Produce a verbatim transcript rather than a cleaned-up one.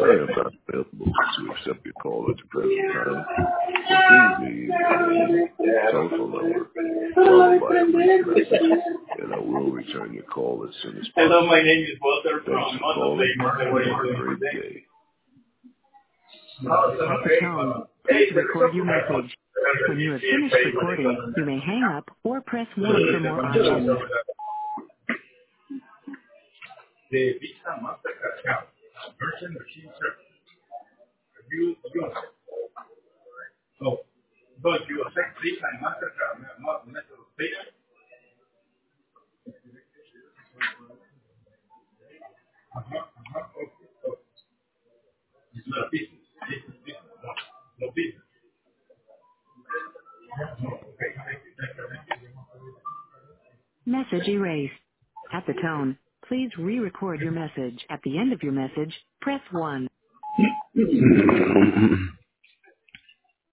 I am not available to accept your call at the present time, so please leave your name, telephone number, followed by a brief message, and I will return your call as soon as possible. Hello, my name is Walter Thanks from for calling, and have a Montebello. great day. At the tone, please record your message. When you have finished recording, you may hang up or press one for more options. The Visa Mastercard account, merchant machine service. You use it. So, but you accept Visa and Mastercard, not method of payment. Uh-huh, uh-huh, okay, okay. It's not a business. This is business. No, no business. No, okay, thank you, thank you, thank you. Message erased. At the tone, please re-record your message. At the end of your message, press one.